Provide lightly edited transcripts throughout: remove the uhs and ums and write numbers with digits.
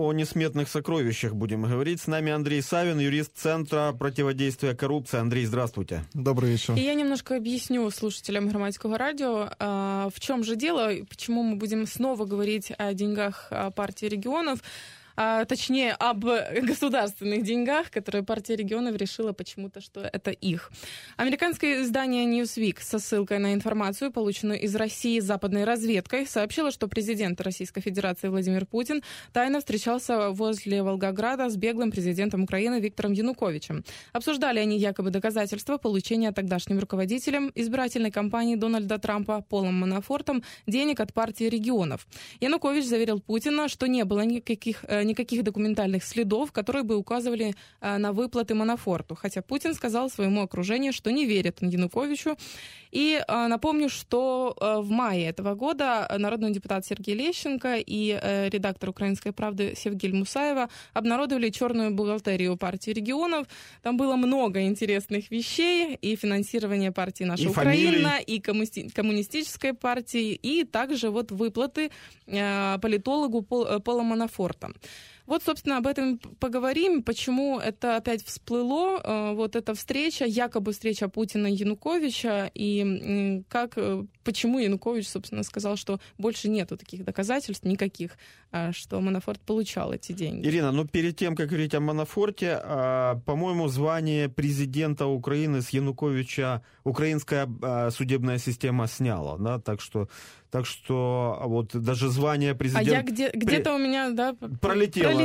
о несметных сокровищах будем говорить. С нами Андрей Савин, юрист Центра противодействия коррупции. Андрей, здравствуйте. Добрый вечер. И я немножко объясню слушателям Громадского радио, в чем же дело, почему мы будем снова говорить о деньгах партии регионов. Точнее, об государственных деньгах, которые партия регионов решила почему-то, что это их. Американское издание Newsweek со ссылкой на информацию, полученную из России западной разведкой, сообщило, что президент Российской Федерации Владимир Путин тайно встречался возле Волгограда с беглым президентом Украины Виктором Януковичем. Обсуждали они якобы доказательства получения тогдашним руководителем избирательной кампании Дональда Трампа Полом Манафортом денег от партии регионов. Янукович заверил Путина, что не было никаких документальных следов, которые бы указывали на выплаты Манафорту. Хотя Путин сказал своему окружению, что не верит Януковичу. И напомню, что в мае этого года народный депутат Сергей Лещенко и редактор «Украинской правды» Севгиль Мусаева обнародовали черную бухгалтерию партии регионов. Там было много интересных вещей. И финансирование партии «Наша Украина», и коммунистической партии, и также вот выплаты политологу Пола Манафорта. Вот, собственно, об этом поговорим, почему это опять всплыло, вот эта встреча, якобы встреча Путина и Януковича, и почему Янукович, собственно, сказал, что больше нету таких доказательств никаких, что Манафорт получал эти деньги. Ирина, перед тем, как говорить о Манафорте, по-моему, звание президента Украины с Януковича украинская судебная система сняла, да, так что вот даже звание президента... где-то у меня, да, пролетело.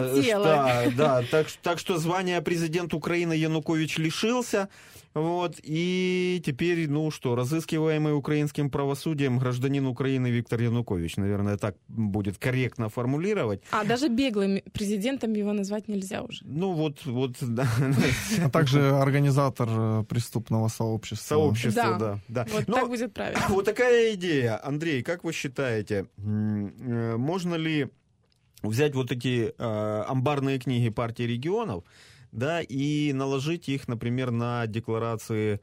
Да, так что звание президент Украины Янукович лишился, вот, и теперь, разыскиваемый украинским правосудием гражданин Украины Виктор Янукович, наверное, так будет корректно формулировать. Даже беглым президентом его назвать нельзя уже. Да. А также организатор преступного сообщества. Да. Так будет правильно. Вот такая идея. Андрей, как вы считаете, можно ли взять вот эти амбарные книги партии регионов, да, и наложить их, например, на декларации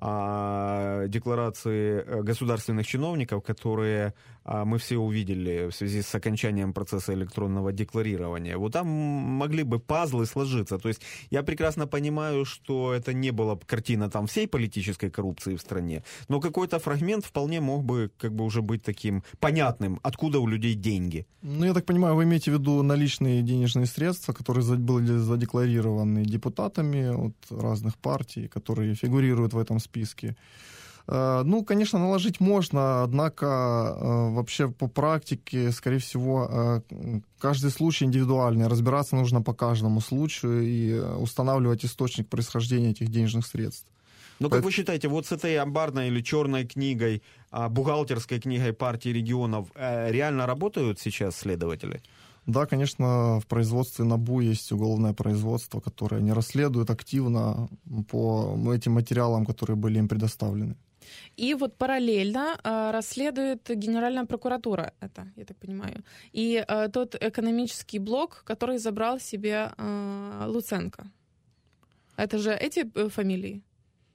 государственных чиновников, которые мы все увидели в связи с окончанием процесса электронного декларирования. Вот там могли бы пазлы сложиться. То есть я прекрасно понимаю, что это не была картина там всей политической коррупции в стране, но какой-то фрагмент вполне мог бы уже быть таким понятным, откуда у людей деньги. Я так понимаю, вы имеете в виду наличные денежные средства, которые были задекларированы депутатами от разных партий, которые фигурируют в этом списке. Конечно, наложить можно, однако вообще по практике, скорее всего, каждый случай индивидуальный. Разбираться нужно по каждому случаю и устанавливать источник происхождения этих денежных средств. Как вы считаете, вот с этой амбарной или черной книгой, бухгалтерской книгой партии регионов реально работают сейчас следователи? Да, конечно, в производстве НАБУ есть уголовное производство, которое не расследует активно по этим материалам, которые были им предоставлены. И вот параллельно расследует Генеральная прокуратура это, я так понимаю. И тот экономический блок, который забрал себе Луценко. Это же эти фамилии?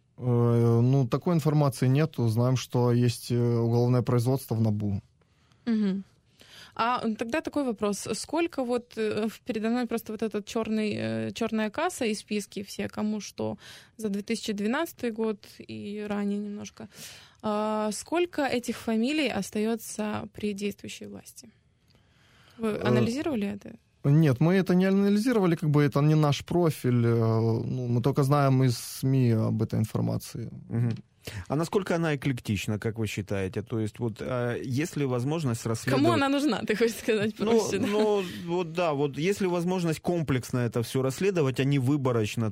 Такой информации нету. Знаем, что есть уголовное производство в НАБУ. Угу. Тогда такой вопрос. Сколько передо мной просто вот эта черная касса и списки все, кому что, за 2012 год и ранее немножко. Сколько этих фамилий остается при действующей власти? Вы анализировали это? Нет, мы это не анализировали, это не наш профиль. Мы только знаем из СМИ об этой информации. Угу. А насколько она эклектична, как вы считаете? То есть есть ли возможность расследовать... Кому она нужна, ты хочешь сказать проще? Есть ли возможность комплексно это все расследовать, а не выборочно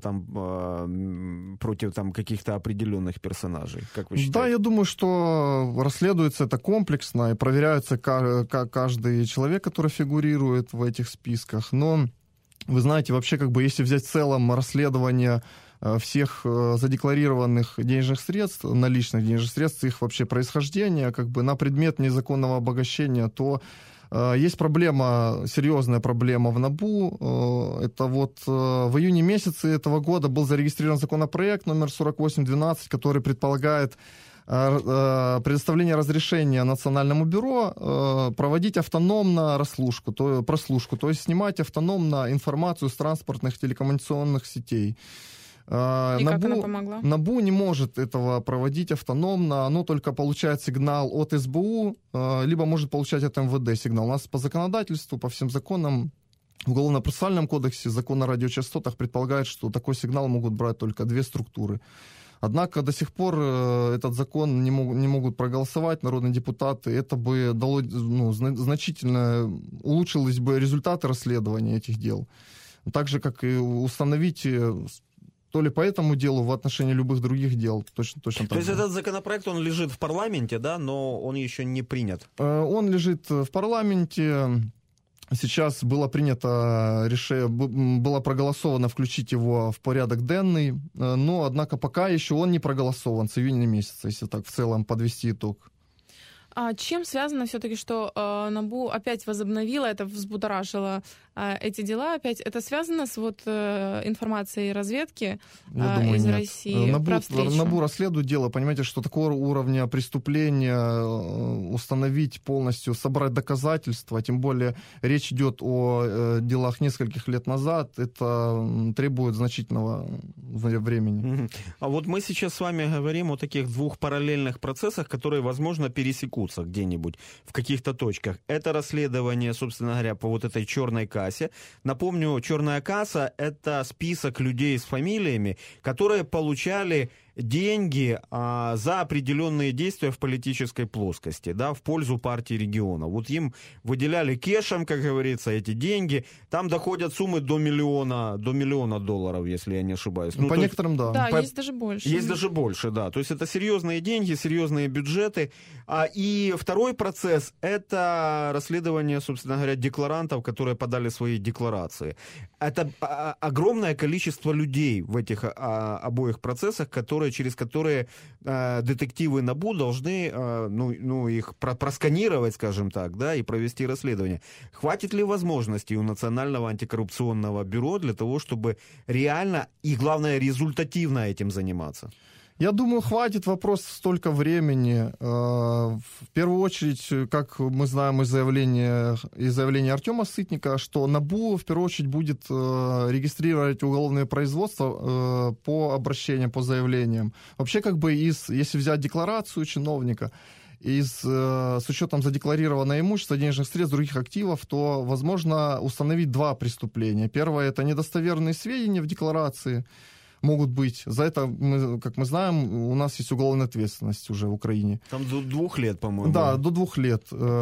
против каких-то определенных персонажей, как вы считаете? Да, я думаю, что расследуется это комплексно и проверяется каждый человек, который фигурирует в этих списках. Но, вы знаете, вообще, если взять в целом расследование всех задекларированных денежных средств, наличных денежных средств, их вообще происхождения, на предмет незаконного обогащения, то есть серьезная проблема в НАБУ. Это в июне месяце этого года был зарегистрирован законопроект номер 4812, который предполагает предоставления разрешения Национальному бюро проводить автономно прослушку, то есть снимать автономно информацию с транспортных телекоммуникационных сетей. И как она помогла? НАБУ не может этого проводить автономно, оно только получает сигнал от СБУ, либо может получать от МВД сигнал. У нас по законодательству, по всем законам, в Уголовно-процессуальном кодексе закон о радиочастотах предполагает, что такой сигнал могут брать только 2 структуры. Однако до сих пор этот закон не могут проголосовать народные депутаты. Это бы дало, значительно улучшились бы результаты расследования этих дел. Так же, как и установить то ли по этому делу, в отношении любых других дел. Точно так. То есть этот законопроект, он лежит в парламенте, да, но он еще не принят? Он лежит в парламенте. Сейчас было принято решение, было проголосовано включить его в порядок денный, но, однако, пока еще он не проголосован с июня месяца, если так в целом подвести итог. А чем связано все-таки, что НАБУ опять возобновила, это взбудоражило эти дела опять? Это связано с информацией разведки из нет. России про встречу? НАБУ расследует дело. Понимаете, что такого уровня преступления установить полностью, собрать доказательства, тем более речь идет о делах нескольких лет назад, это требует значительного времени. А вот мы сейчас с вами говорим о таких 2 параллельных процессах, которые, возможно, пересекутся где-нибудь в каких-то точках. Это расследование, собственно говоря, по вот этой черной кассе. Напомню, черная касса — это список людей с фамилиями, которые получали деньги за определенные действия в политической плоскости, да, в пользу партии региона. Вот им выделяли кешем, как говорится, эти деньги. Там доходят суммы до миллиона долларов, если я не ошибаюсь. По некоторым, да. Да, есть даже больше. Есть даже больше, да. То есть это серьезные деньги, серьезные бюджеты. И второй процесс — это расследование, собственно говоря, декларантов, которые подали свои декларации. Это огромное количество людей в этих обоих процессах, через которые детективы НАБУ должны их просканировать, скажем так, да, и провести расследование. Хватит ли возможностей у Национального антикоррупционного бюро для того, чтобы реально и, главное, результативно этим заниматься? Я думаю, хватит, вопрос столько времени. В первую очередь, как мы знаем из заявления Артема Сытника, что НАБУ в первую очередь будет регистрировать уголовное производство по обращениям, по заявлениям. Вообще, если взять декларацию чиновника, с учетом задекларированного имущества, денежных средств, других активов, то возможно установить 2 преступления. Первое — это недостоверные сведения в декларации, могут быть. За это, как мы знаем, у нас есть уголовная ответственность уже в Украине. Там до 2 лет, по-моему. Да, до 2 лет.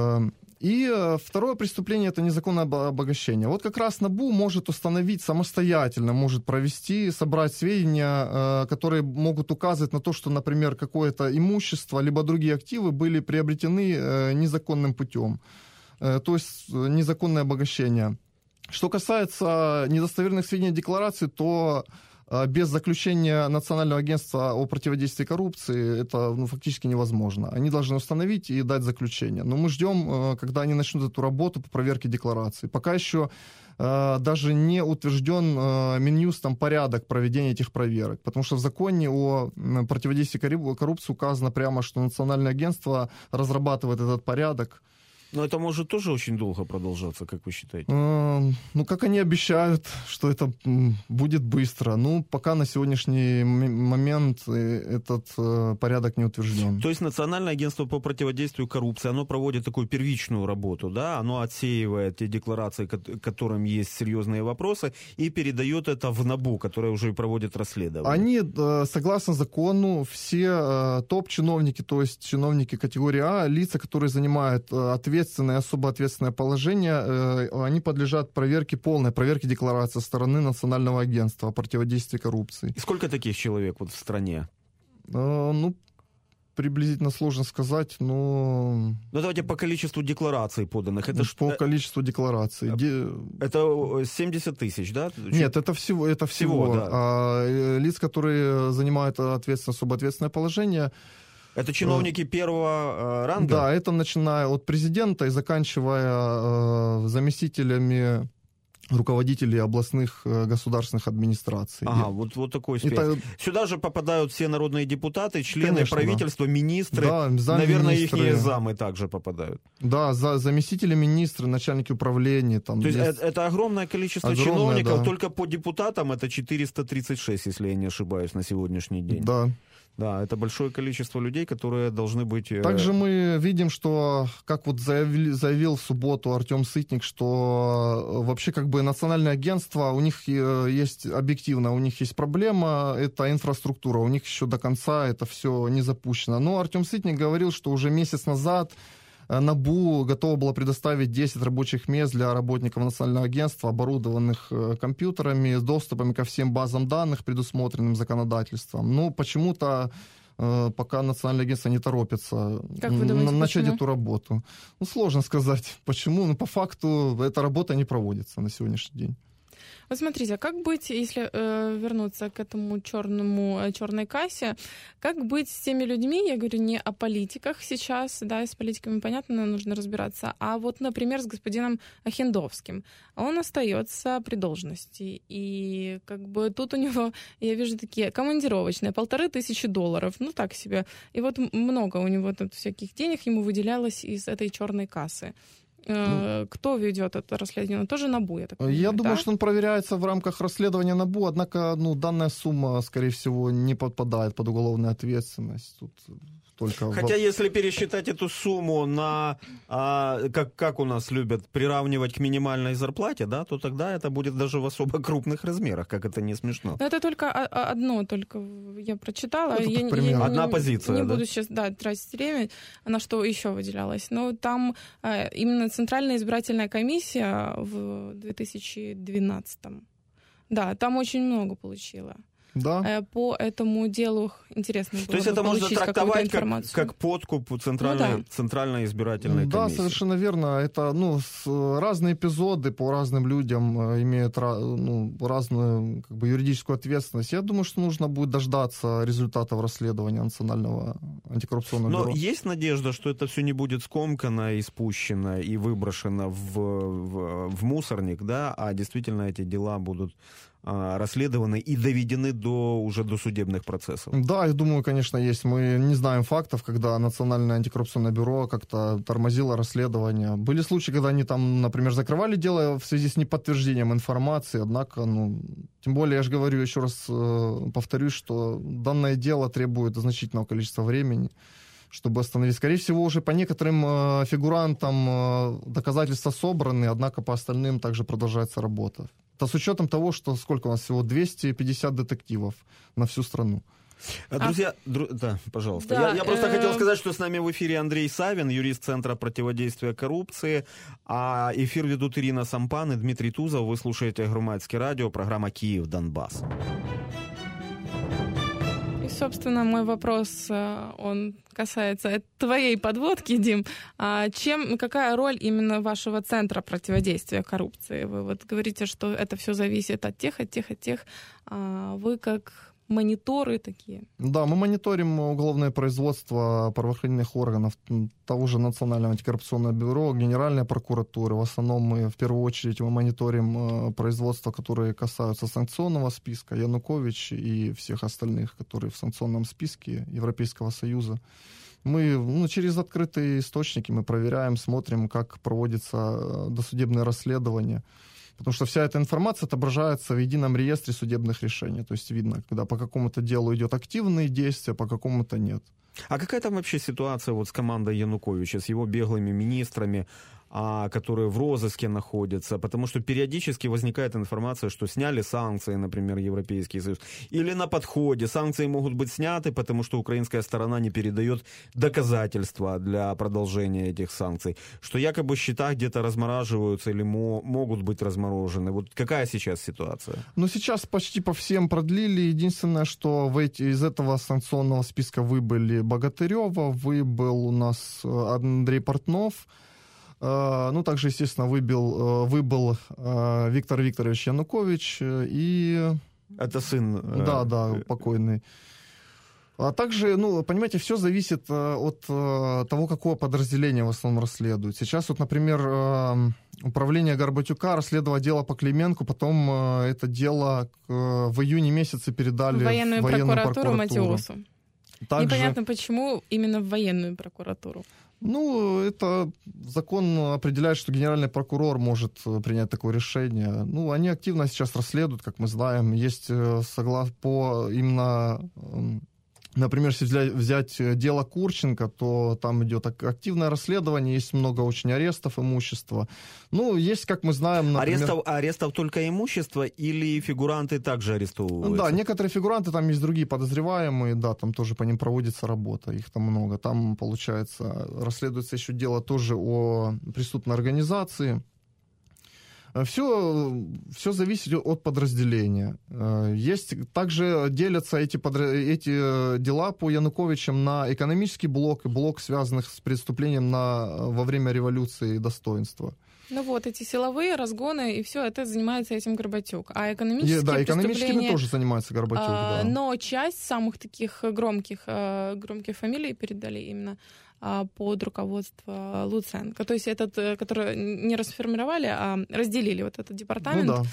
И второе преступление — это незаконное обогащение. Вот как раз НАБУ может установить самостоятельно, может провести, собрать сведения, которые могут указывать на то, что, например, какое-то имущество, либо другие активы были приобретены незаконным путем. То есть незаконное обогащение. Что касается недостоверных сведений декларации, то без заключения Национального агентства о противодействии коррупции это фактически невозможно. Они должны установить и дать заключение. Но мы ждем, когда они начнут эту работу по проверке деклараций. Пока еще даже не утвержден Минюстом порядок проведения этих проверок. Потому что в законе о противодействии коррупции указано прямо, что Национальное агентство разрабатывает этот порядок. Но это может тоже очень долго продолжаться, как вы считаете? Как они обещают, что это будет быстро. Пока на сегодняшний момент этот порядок не утвержден. То есть Национальное агентство по противодействию коррупции, оно проводит такую первичную работу, да? Оно отсеивает те декларации, которым есть серьезные вопросы, и передает это в НАБУ, которое уже проводит расследование. Они, согласно закону, все топ-чиновники, то есть чиновники категории А, лица, которые занимают ответственное, особо ответственное положение, они подлежат полной проверке декларации со стороны Национального агентства о противодействии коррупции. И сколько таких человек в стране? Приблизительно сложно сказать, но... Давайте по количеству деклараций поданных. По количеству деклараций. Это 70 тысяч, да? Нет, это всего. Да. Лиц, которые занимают особо ответственное положение... Это чиновники первого ранга? Да, это начиная от президента и заканчивая заместителями руководителей областных государственных администраций. Ага, вот такой спектр. Сюда же попадают все народные депутаты, члены Конечно, правительства, министры. Да, наверное, их замы также попадают. Да, заместители министры, начальники управления. Там то есть это огромное количество чиновников, да. Только по депутатам это 436, если я не ошибаюсь, на сегодняшний день. Да. Да, это большое количество людей, которые должны быть... Также мы видим, что, как вот заявил в субботу Артем Сытник, что вообще как бы национальное агентство, у них есть объективно, у них есть проблема, это инфраструктура, у них еще до конца это все не запущено. Но Артем Сытник говорил, что уже месяц назад НАБУ готова была предоставить 10 рабочих мест для работников национального агентства, оборудованных компьютерами, с доступом ко всем базам данных, предусмотренным законодательством. Но почему-то пока национальное агентство не торопится начать эту работу. Ну, сложно сказать, почему. Но по факту эта работа не проводится на сегодняшний день. Вот смотрите, а как быть, если вернуться к этому черной кассе, как быть с теми людьми, я говорю не о политиках сейчас, да, с политиками, понятно, нужно разбираться, а вот, например, с господином Охендовским. Он остается при должности, и как бы тут у него, я вижу такие командировочные, $1500, ну так себе, и вот много у него тут всяких денег ему выделялось из этой черной кассы. Кто ведет это расследование? Тоже НАБУ, я так понимаю, Я думаю, да? что он проверяется в рамках расследования НАБУ, однако данная сумма, скорее всего, не подпадает под уголовную ответственность. Тут только хотя если пересчитать эту сумму на, как у нас любят, приравнивать к минимальной зарплате, да, то тогда это будет даже в особо крупных размерах, как это не смешно. Но это только одно, только я прочитала. Я одна позиция, не буду сейчас тратить время, на что еще выделялось. Но там именно Центральная избирательная комиссия в 2012-м, да, там очень много получила. Да. По этому делу интересно было. То есть это можно трактовать как подкуп Центральной избирательной комиссии. Да, совершенно верно. Это разные эпизоды по разным людям имеют разную как бы, юридическую ответственность. Я думаю, что нужно будет дождаться результатов расследования Национального антикоррупционного бюро. Но есть надежда, что это все не будет скомкано и спущено и выброшено в мусорник, да, а действительно эти дела будут расследованы и доведены уже до судебных процессов. Да, я думаю, конечно, есть. Мы не знаем фактов, когда Национальное антикоррупционное бюро как-то тормозило расследование. Были случаи, когда они там, например, закрывали дело в связи с неподтверждением информации, однако, тем более, я же говорю, еще раз повторюсь, что данное дело требует значительного количества времени, чтобы остановить. Скорее всего, уже по некоторым фигурантам доказательства собраны, однако по остальным также продолжается работа. Это с учетом того, что сколько у нас всего 250 детективов на всю страну. Друзья, да, пожалуйста. Да, я просто хотел сказать, что с нами в эфире Андрей Савин, юрист Центра противодействия коррупции, а эфир ведут Ирина Сампан и Дмитрий Тузов. Вы слушаете Громадське радио, программа «Киев, Донбасс». И, собственно, мой вопрос, он касается твоей подводки, Дим. Какая роль именно вашего Центра противодействия коррупции? Вы вот говорите, что это все зависит от тех. А вы как мониторы такие? Да, мы мониторим уголовное производство правоохранительных органов, того же Национального антикоррупционного бюро, Генеральной прокуратуры. В основном мы, в первую очередь, мы производство, которые касаются санкционного списка, Янукович и всех остальных, которые в санкционном списке Европейского Союза. Мы через открытые источники мы проверяем, смотрим, как проводится досудебное расследование. Потому что вся эта информация отображается в едином реестре судебных решений. То есть видно, когда по какому-то делу идет активные действия, по какому-то нет. А какая там вообще ситуация с командой Януковича, с его беглыми министрами, которые в розыске находятся? Потому что периодически возникает информация, что сняли санкции, например, Европейский Союз. Или на подходе санкции могут быть сняты, потому что украинская сторона не передает доказательства для продолжения этих санкций. Что якобы счета где-то размораживаются или могут быть разморожены. Вот какая сейчас ситуация? Сейчас почти по всем продлили. Единственное, что из этого санкционного списка выбыли Богатырева, выбыл у нас Андрей Портнов. Также, естественно, выбыл Виктор Викторович Янукович и... Это сын... Да, покойный. А также, понимаете, все зависит от того, какое подразделение в основном расследует. Сейчас вот, например, управление Горбатюка расследовало дело по Клименку, потом это дело в июне месяце передали в военную прокуратуру Матиосу. Также... Непонятно, почему именно в военную прокуратуру. Это закон определяет, что генеральный прокурор может принять такое решение. Они активно сейчас расследуют, как мы знаем. Есть по именно... Например, если взять дело Курченко, то там идет активное расследование, есть много очень арестов имущества. Есть, как мы знаем, например... Арестов только имущества или фигуранты также арестовываются? Да, некоторые фигуранты, там есть другие подозреваемые, да, там тоже по ним проводится работа, их там много. Там, получается, расследуется еще дело тоже о преступной организации. Все зависит от подразделения. Также делятся эти дела по Януковичам на экономический блок и блок, связанных с преступлением во время революции достоинства. Эти силовые разгоны, и все это занимается этим Горбатюк. А экономические экономическими тоже занимается Горбатюк, да. Но часть самых таких громких фамилий передали именно под руководство Луценко. То есть который не расформировали, а разделили вот этот департамент.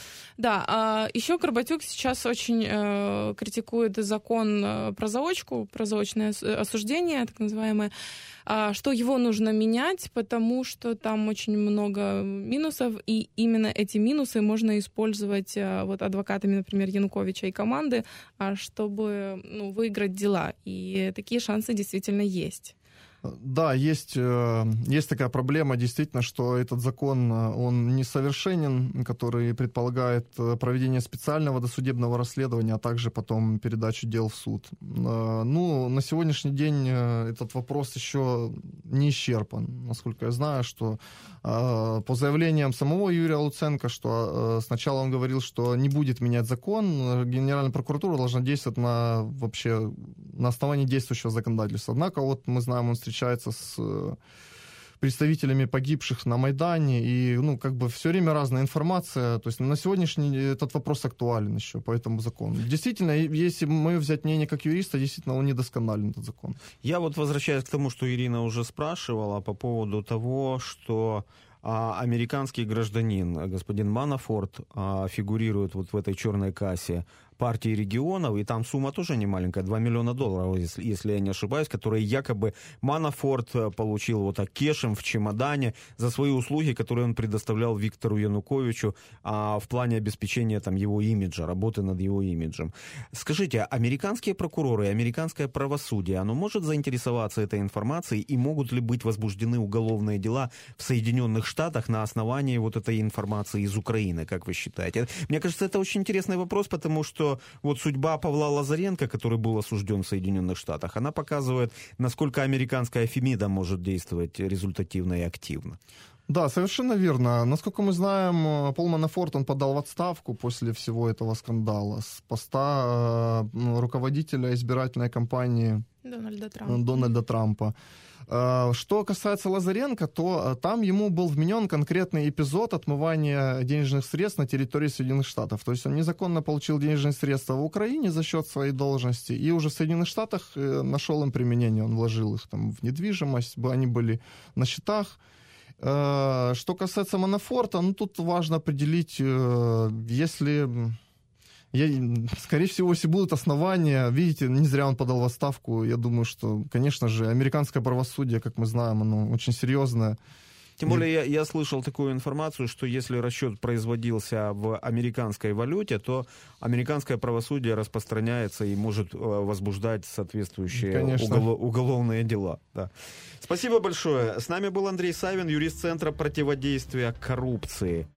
Еще Горбатюк сейчас очень критикует закон про заочку, про заочное осуждение, так называемое, что его нужно менять, потому что там очень много минусов, и именно эти минусы можно использовать адвокатами, например, Януковича и команды, чтобы выиграть дела. И такие шансы действительно есть. Да, есть такая проблема, действительно, что этот закон, он несовершенен, который предполагает проведение специального досудебного расследования, а также потом передачу дел в суд. На сегодняшний день этот вопрос еще не исчерпан. Насколько я знаю, что по заявлениям самого Юрия Луценко, что сначала он говорил, что не будет менять закон, Генеральная прокуратура должна действовать на основании действующего законодательства. Однако мы знаем, он встречается с представителями погибших на Майдане, и, все время разная информация. То есть на сегодняшний день этот вопрос актуален еще по этому закону. Действительно, если мы взять мнение как юриста, действительно, он недосконален, этот закон. Я возвращаюсь к тому, что Ирина уже спрашивала по поводу того, что американский гражданин, господин Манафорт, фигурирует в этой черной кассе партии регионов, и там сумма тоже не маленькая, $2 миллиона, если я не ошибаюсь, которые якобы Манафорт получил кешем в чемодане за свои услуги, которые он предоставлял Виктору Януковичу в плане обеспечения его имиджа, работы над его имиджем. Скажите, американские прокуроры, американское правосудие, оно может заинтересоваться этой информацией, и могут ли быть возбуждены уголовные дела в Соединенных Штатах на основании этой информации из Украины, как вы считаете? Мне кажется, это очень интересный вопрос, потому что судьба Павла Лазаренко, который был осужден в Соединенных Штатах, она показывает, насколько американская Фемида может действовать результативно и активно. Да, совершенно верно. Насколько мы знаем, Пол Манафорт, он подал в отставку после всего этого скандала с поста руководителя избирательной кампании Дональда Трампа. Что касается Лазаренко, то там ему был вменен конкретный эпизод отмывания денежных средств на территории Соединенных Штатов. То есть он незаконно получил денежные средства в Украине за счет своей должности, и уже в Соединенных Штатах нашел им применение. Он вложил их в недвижимость, они были на счетах. Что касается Манафорта, тут важно определить, скорее всего, если будут основания, видите, не зря он подал в отставку, я думаю, что, конечно же, американское правосудие, как мы знаем, оно очень серьезное. Тем более я слышал такую информацию, что если расчет производился в американской валюте, то американское правосудие распространяется и может возбуждать соответствующие уголовные дела. Да. Спасибо большое. С нами был Андрей Савин, юрист Центра противодействия коррупции.